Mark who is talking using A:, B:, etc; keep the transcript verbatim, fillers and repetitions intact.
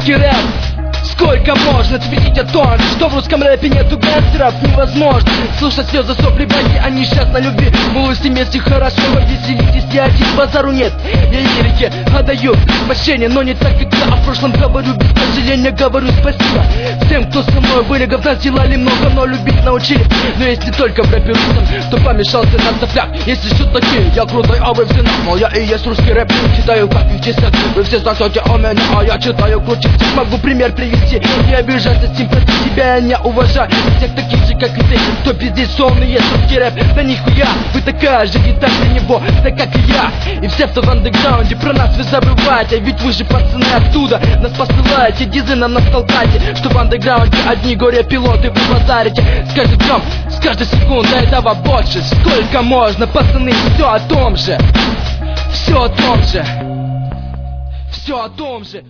A: русский рэп. Сколько можно твердить о том, что в русском рэпе нету гангстеров? Невозможно слушать слезы, сопли, байки, они сейчас на любви. Молодости вместе хорошо, веселитесь, я один, базару нет. Я лирике отдаю предпочтение, но не так, как я о прошлом говорю. Без сожаления говорю спасибо всем, кто со мной были, говна сделали много, но любить научили. Но если только в рэпе русском, то помешался на соплях. Если что такие, я крутой, а вы все нахмал. Я и есть русский рэп, читаю как пятьдесят. Вы все знаете о меня, а я читаю круче всех. Могу пример привести. Не обижаться, симпатии тебя я не уважаю. Всех таких же, как и ты, кто пиздит, что он и есть русский рэп. Да нихуя, вы такая же гитара для него, так как и я. И все, кто в андеграунде, про нас вы забываете. Ведь вы же пацаны оттуда, нас посылаете, дизы на нас толкайте. Что в андеграунде одни горе-пилоты, вы базарите. С каждым днем, с каждой секундой этого больше. Сколько можно, пацаны, все о том же. Все о том же. Все о том же.